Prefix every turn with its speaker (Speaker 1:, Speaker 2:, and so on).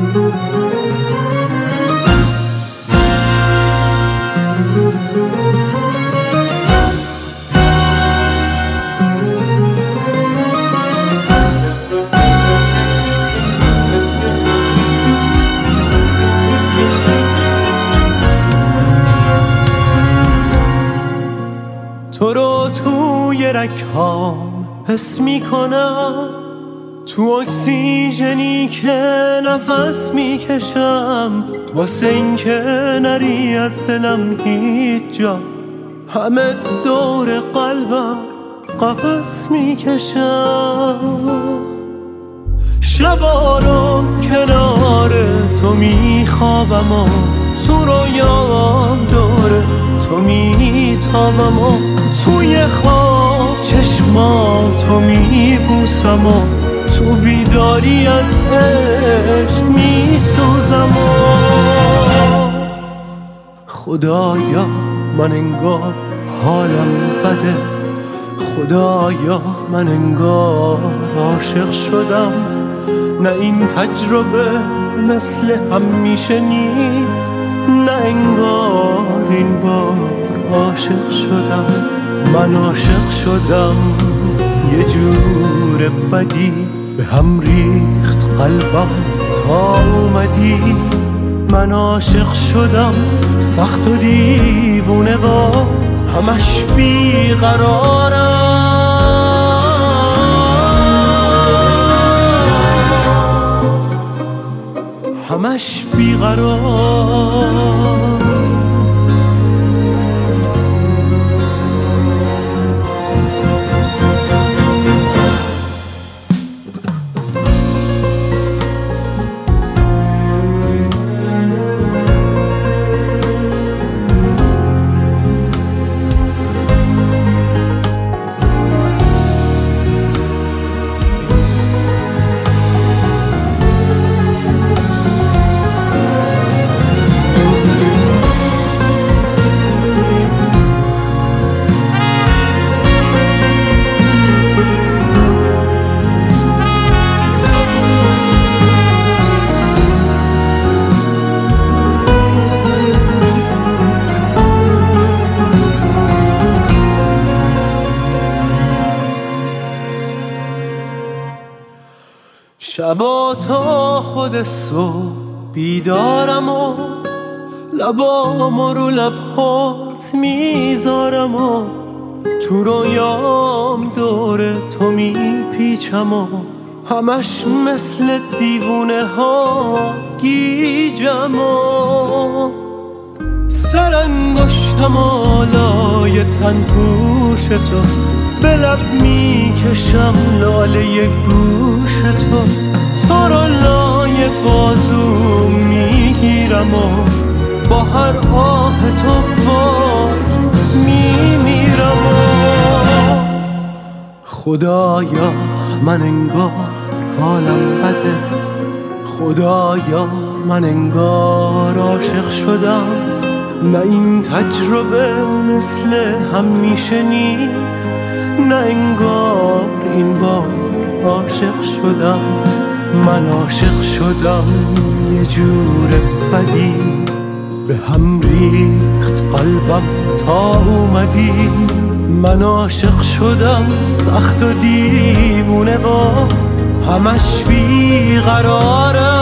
Speaker 1: تو رو توی رگ‌هام حس میکنم، تو اکسیژنی که نفس میکشم، واسه این که نری از دلم هیچ جا، همه دور قلبم قفس میکشم. شبا رو کنار تو میخوابم و تو رویام دور تو میتابم و توی خواب چشماتو میبوسم و تو بیداری از عشق میسوزم و خدایا من انگار حالم بده، خدایا من انگار عاشق شدم، نه این تجربه مثل همیشه نیست، نه انگار این بار عاشق شدم. من عاشق شدم، یه جور بدی به هم ریخت قلبم تا اومدی. من عاشق شدم سخت و دیوونه و همش بیقرارم، همش بیقرار. شبا تا خود صبح بیدارم و لبامو رو لبهات میذارم و تو رویام دور تو میپیچم و همش مثل دیوونه ها گیجم و سرانگشتم آلای تن پوش تو، به لب میکشم لاله گوش تو، تو رو لای بازو میگیرم و با هر آه تو فاک میمیرم و خدایا من انگار حالم بده، خدایا من انگار عاشق شدم، نه این تجربه مثل همیشه نیست، نه انگار این بار عاشق شدم. من عاشق شدم، یه جور بدی به هم ریخت قلبم تا اومدی. من عاشق شدم سخت و دیوونه و همش بیقرارم.